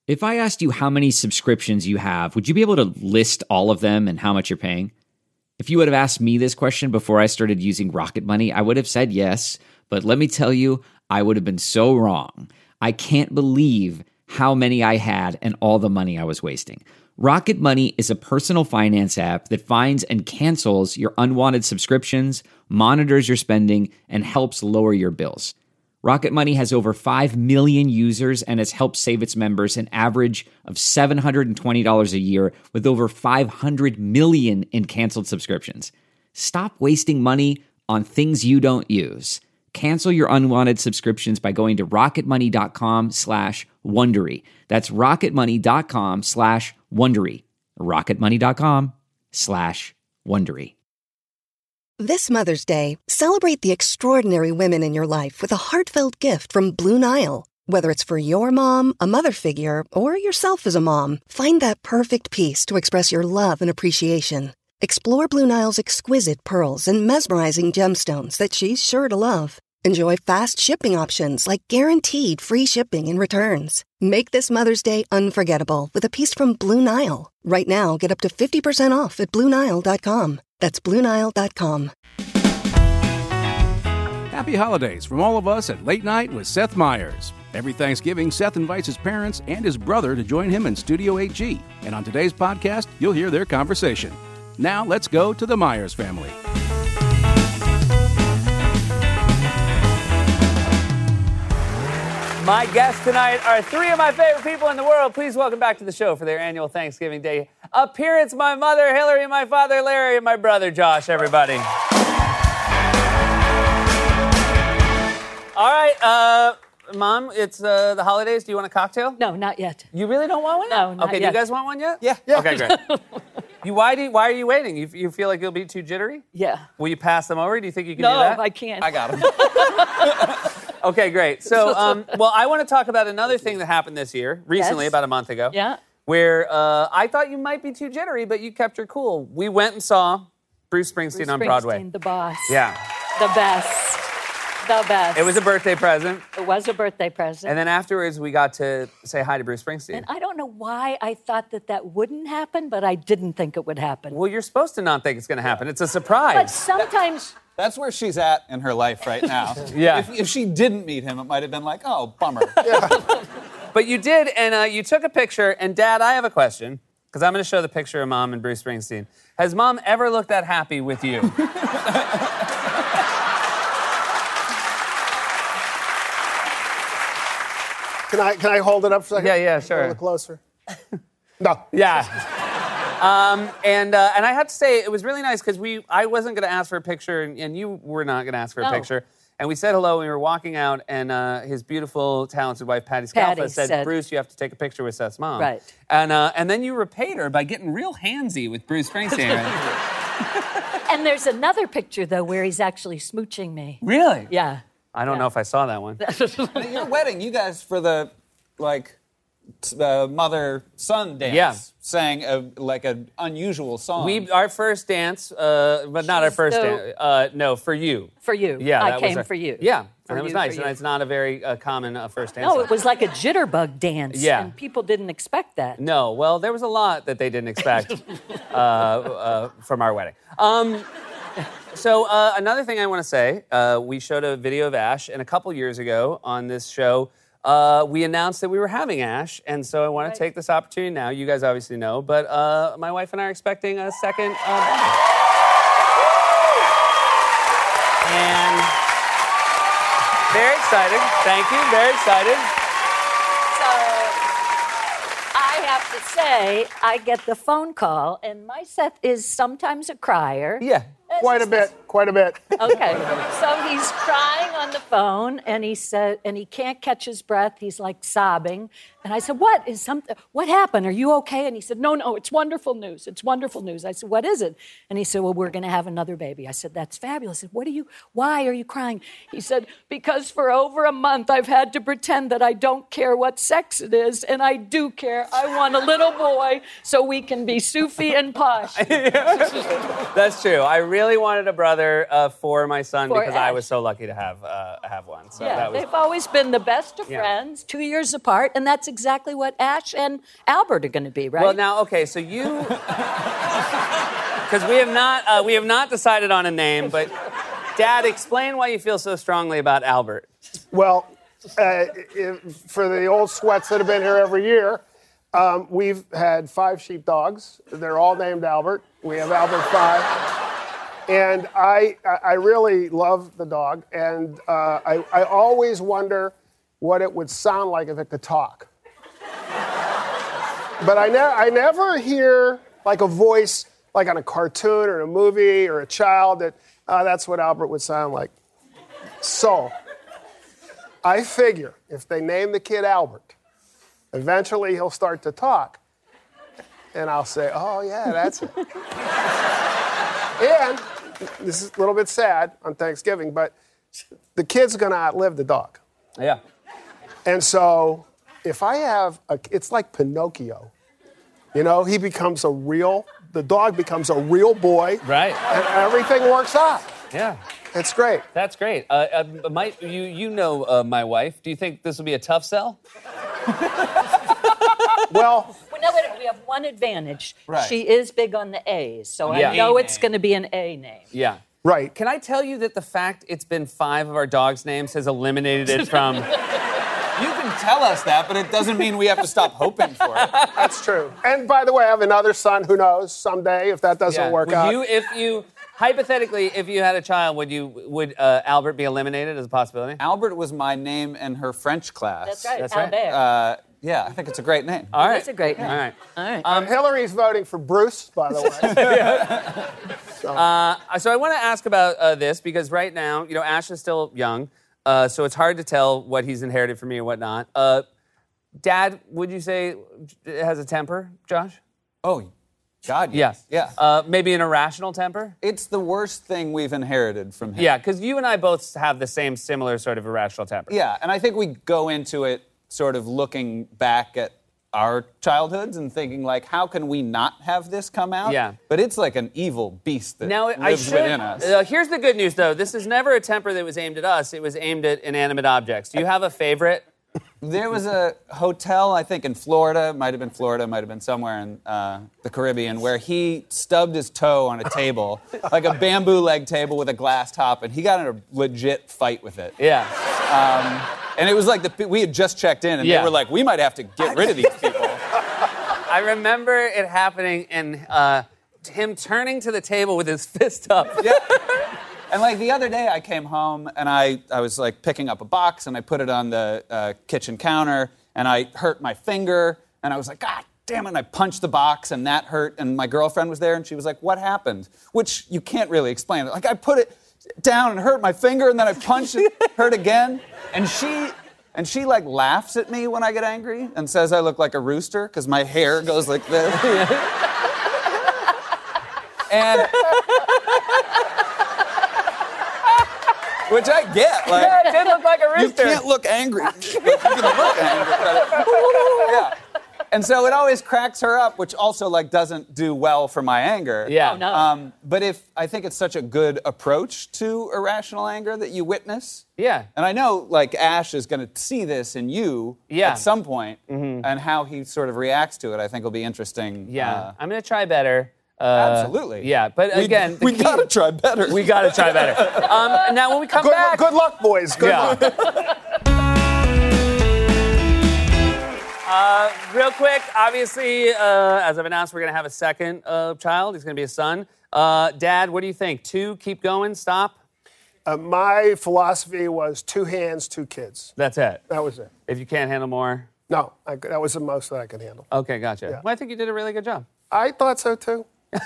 If I asked you how many subscriptions you have, would you be able to list all of them and how much you're paying? If you would have asked me this question before I started using Rocket Money, I would have said yes, but let me tell you, I would have been so wrong. I can't believe how many I had and all the money I was wasting. Rocket Money is a personal finance app that finds and cancels your unwanted subscriptions, monitors your spending, and helps lower your bills. Rocket Money has over 5 million users and has helped save its members an average of $720 a year with over 500 million in canceled subscriptions. Stop wasting money on things you don't use. Cancel your unwanted subscriptions by going to rocketmoney.com/Wondery. That's rocketmoney.com/Wondery. rocketmoney.com/Wondery. This Mother's Day, celebrate the extraordinary women in your life with a heartfelt gift from Blue Nile. Whether it's for your mom, a mother figure, or yourself as a mom, find that perfect piece to express your love and appreciation. Explore Blue Nile's exquisite pearls and mesmerizing gemstones that she's sure to love. Enjoy fast shipping options like guaranteed free shipping and returns. Make this Mother's Day unforgettable with a piece from Blue Nile. Right now, get up to 50% off at BlueNile.com. That's BlueNile.com. Happy holidays from all of us at Late Night with Seth Meyers. Every Thanksgiving, Seth invites his parents and his brother to join him in Studio 8G. And on today's podcast, you'll hear their conversation. Now, let's go to the Meyers family. My guests tonight are three of my favorite people in the world. Please welcome back to the show for their annual Thanksgiving Day appearance, my mother, Hillary, my father, Larry, and my brother, Josh, everybody. All right, Mom, it's the holidays. Do you want a cocktail? No, not yet. You really don't want one? No, not okay, yet. do you guys want one yet? Yeah. Okay, great. Why are you waiting? You feel like you'll be too jittery? Yeah. Will you pass them over? Do you think you can do that? No, I can't. I got him. Okay, great. So, well, I want to talk about another thing that happened this year, recently, Yes. about a month ago. Yeah. Where I thought you might be too jittery, but you kept your cool. We went and saw Bruce Springsteen on Broadway. The boss. Yeah. The best. The best. It was a birthday present. It was a birthday present. And then afterwards, we got to say hi to Bruce Springsteen. And I don't know why I thought that wouldn't happen, but I didn't think it would happen. Well, you're supposed to not think it's going to happen. It's a But surprise. sometimes... That's where she's at in her life right now. Yeah. If she didn't meet him, it might have been like, oh, bummer. But you did, and you took a picture. And, Dad, I have a question, because I'm going to show the picture of Mom and Bruce Springsteen. Has Mom ever looked that happy with you? Can I hold it up for a second? Yeah, sure. A little closer. No. Yeah. And I have to say, it was really nice because I wasn't going to ask for a picture, and you were not going to ask for a No. picture. And we said hello, and we were walking out, and his beautiful, talented wife, Patty Scalfa, said, Bruce, you have to take a picture with Seth's mom. Right. And then you repaid her by getting real handsy with Bruce Springsteen. And there's another picture, though, where he's actually smooching me. Really? Yeah. I don't know if I saw that one. At your wedding, you guys, for the, mother-son dance, Yeah. sang an unusual song. Our first dance, but not our first dance. No, for you. For you. Yeah, I that came was for you. Yeah, For and it was you, nice. for And you. it's not a very common first dance. No, song. it was like a jitterbug dance. Yeah. And people didn't expect that. No, well, there was a lot that they didn't expect from our wedding. So another thing I want to say, we showed a video of Ash, and a couple years ago on this show, we announced that we were having Ash, and so I want to take this opportunity now. You guys obviously know, but my wife and I are expecting a second baby. And very excited. Thank you. Very excited. So I have to say, I get the phone call, and my Seth is sometimes a crier. Yeah. Quite a bit. Okay. So he's crying on the phone, and he said, and he can't catch his breath. He's like sobbing. And I said, what happened? Are you okay? And he said, no, it's wonderful news. It's wonderful news. I said, what is it? And he said, well, we're going to have another baby. I said, that's fabulous. I said, why are you crying? He said, because for over a month, I've had to pretend that I don't care what sex it is, and I do care. I want a little boy so we can be Sufi and posh. That's true. I really wanted a brother, together for my son For because I Ash. was so lucky to have one. So Yeah, that was. they've always been the best of Yeah. friends, 2 years apart, and that's exactly what Ash and Albert are going to be, right? Well, now, okay, so you, because we have not decided on a name, but Dad, explain why you feel so strongly about Albert. Well, for the old sweats that have been here every year, we've had 5 sheepdogs. They're all named Albert. We have Albert 5. And I really love the dog. And I always wonder what it would sound like if it could talk. But I never hear like a voice like on a cartoon or a movie or a child that that's what Albert would sound like. So I figure if they name the kid Albert, eventually he'll start to talk. And I'll say, oh, yeah, that's it. And this is a little bit sad on Thanksgiving, but the kid's going to outlive the dog. Yeah. And so if I have, it's like Pinocchio. You know, the dog becomes a real boy. Right. And everything works out. Yeah. It's great. That's great. You know my wife. Do you think this will be a tough sell? Well, no, wait a minute. We have one advantage. Right. She is big on the A's, so Yeah. I know it's going to be an A name. Yeah. right. Can I tell you that the fact it's been 5 of our dogs' names has eliminated it from... You can tell us that, but it doesn't mean we have to stop hoping for it. That's true. And by the way, I have another son. Who knows? Someday, if that doesn't work out. Hypothetically, if you had a child, would Albert be eliminated as a possibility? Albert was my name in her French class. That's right. That's right. Albert. Yeah, I think it's a great name. All right. That's a great name. All right. All right. Hillary's voting for Bruce, by the way. So I want to ask about this because right now, Ash is still young, so it's hard to tell what he's inherited from me and whatnot. Dad, would you say has a temper, Josh? Oh, God, yes. Yeah. Maybe an irrational temper? It's the worst thing we've inherited from him. Yeah, because you and I both have the similar sort of irrational temper. Yeah, and I think we go into it sort of looking back at our childhoods and thinking, like, how can we not have this come out? Yeah. But it's like an evil beast that Now, lives within us. Here's the good news, though. This is never a temper that was aimed at us. It was aimed at inanimate objects. Do you have a favorite? There was a hotel, I think, in Florida, might have been somewhere in the Caribbean, where he stubbed his toe on a table, like a bamboo leg table with a glass top, and he got in a legit fight with it. Yeah. And it was like we had just checked in, and they were like, we might have to get rid of these people. I remember it happening and him turning to the table with his fist up. Yeah. And like the other day I came home and I was like picking up a box and I put it on the kitchen counter and I hurt my finger and I was like, God damn it, and I punched the box and that hurt and my girlfriend was there and she was like, what happened? Which you can't really explain. Like I put it down and hurt my finger and then I punched it, hurt again. And she like laughs at me when I get angry and says I look like a rooster because my hair goes like this. And which I get. Like, Yeah, it did look like a rooster. you can't look angry. You can look angry. Yeah. And so it always cracks her up, which also like doesn't do well for my anger. Yeah. Oh, no. But I think it's such a good approach to irrational anger that you witness. Yeah. And I know like Ash is going to see this in you Yeah. at some point, and how he sort of reacts to it, I think will be interesting. Yeah. I'm going to try better. Absolutely. Yeah, but again... We got to try better. We got to try better. Now, when we come back... Good luck, boys. Good luck. Real quick, obviously, as I've announced, we're going to have a second child. He's going to be a son. Dad, what do you think? 2, keep going, stop? My philosophy was 2 hands, 2 kids. That's it. That was it. If you can't handle more... No, that was the most that I could handle. Okay, gotcha. Yeah. Well, I think you did a really good job. I thought so, too.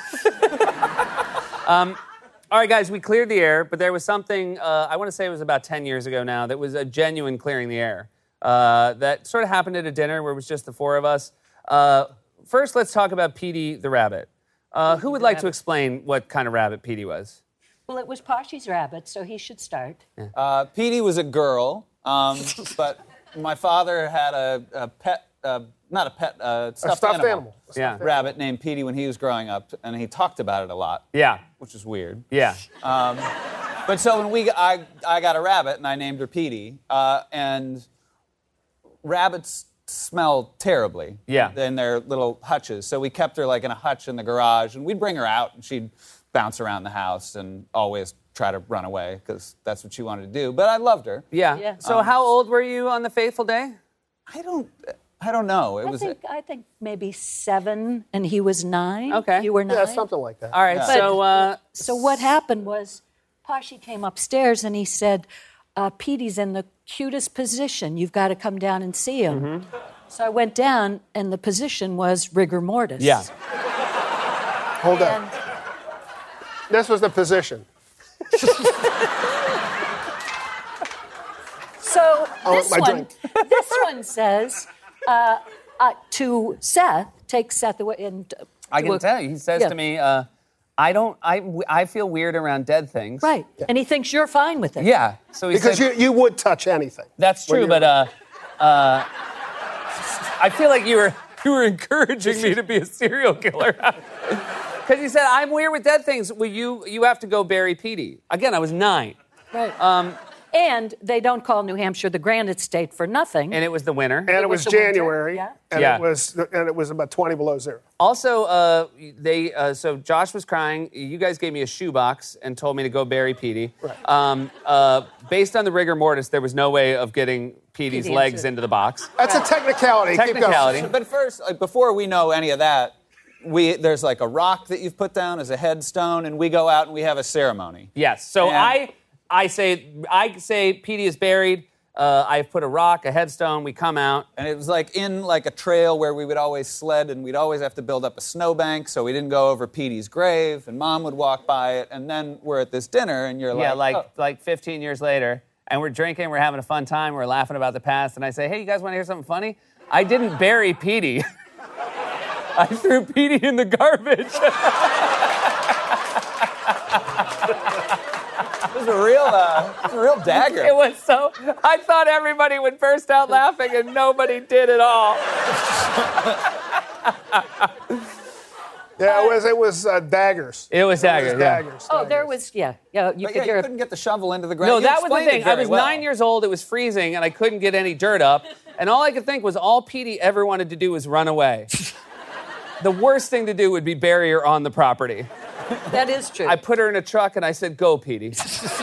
All right, guys, we cleared the air, but there was something, I want to say it was about 10 years ago now, that was a genuine clearing the air. That sort of happened at a dinner where it was just the 4 of us. First, let's talk about Petey the rabbit. Who would like to explain what kind of rabbit Petey was? Well, it was Poshy's rabbit, so he should start. Petey was a girl, but my father had a pet, not a pet, stuffed Stuffed animal. Yeah. rabbit named Petey when he was growing up, and he talked about it a lot. Yeah. which is weird. Yeah. But so when I got a rabbit and I named her Petey, and rabbits smell terribly. Yeah. In their little hutches. So we kept her like in a hutch in the garage, and we'd bring her out, and she'd bounce around the house and always try to run away because that's what she wanted to do. But I loved her. Yeah. So how old were you on the fateful day? I don't know. I think maybe 7, and he was 9. Okay. You were 9. Yeah, something like that. All right. Yeah. So So what happened was, Pashy came upstairs and he said, Petey's in the cutest position. You've got to come down and see him. Mm-hmm. So I went down, and the position was rigor mortis. Yeah. Hold on. This was the position. So my drink. this one says to Seth, take Seth away. And I can tell you, he says to me, I feel weird around dead things. Right. Yeah. And he thinks you're fine with it. Yeah. So he Because said, you would touch anything. That's true, but I feel like you were encouraging me to be a serial killer. Because he said, I'm weird with dead things. Well, you have to go bury Petey. Again, I was 9. Right. And they don't call New Hampshire the Granite State for nothing. And it was the winter. And it was the winter, January. yeah. And it was about 20 below zero. Also, so Josh was crying. You guys gave me a shoebox and told me to go bury Petey. Right. Based on the rigor mortis, there was no way of getting Petey's Petey legs into the box. That's a technicality. Technicality. Keep going. But first, like, before we know any of that, there's like a rock that you've put down as a headstone, and we go out and we have a ceremony. Yes. So And- I say Petey is buried. I've put a rock, a headstone. We come out. And it was like in like a trail where we would always sled, and we'd always have to build up a snowbank so we didn't go over Petey's grave, and Mom would walk by it, and then we're at this dinner, and you're like 15 years later, and we're drinking, we're having a fun time, we're laughing about the past, and I say, hey, you guys want to hear something funny? I didn't bury Petey. I threw Petey in the garbage. It was a real dagger. It was so, I thought everybody would burst out laughing, and nobody did at all. Yeah, it was daggers. It was daggers, yeah. Daggers. Oh, there was, you But could yeah, hear you it. couldn't get the shovel into the ground. No, You that was the explained thing. it I very was well. 9 years old. It was freezing, and I couldn't get any dirt up. And all I could think was all Petey ever wanted to do was run away. The worst thing to do would be bury her on the property. That is true. I put her in a truck, and I said, go, Petey.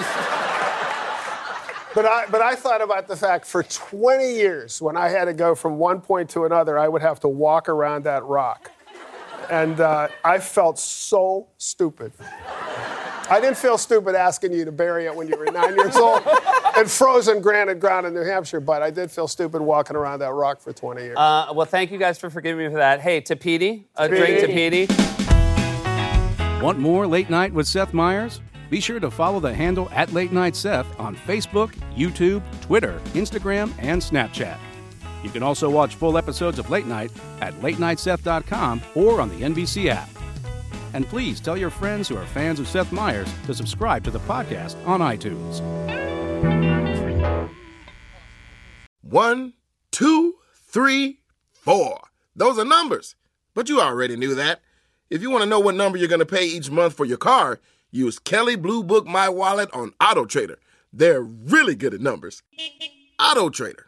But I thought about the fact for 20 years, when I had to go from one point to another, I would have to walk around that rock. And I felt so stupid. I didn't feel stupid asking you to bury it when you were 9 years old in frozen granite ground in New Hampshire, but I did feel stupid walking around that rock for 20 years. Well, thank you guys for forgiving me for that. Hey, to Petey, a drink to Petey. Want more Late Night with Seth Meyers? Be sure to follow the handle @LateNightSeth on Facebook, YouTube, Twitter, Instagram, and Snapchat. You can also watch full episodes of Late Night at latenightseth.com or on the NBC app. And please tell your friends who are fans of Seth Meyers to subscribe to the podcast on iTunes. 1, 2, 3, 4. Those are numbers. But you already knew that. If you want to know what number you're going to pay each month for your car, use Kelley Blue Book My Wallet on AutoTrader. They're really good at numbers. AutoTrader.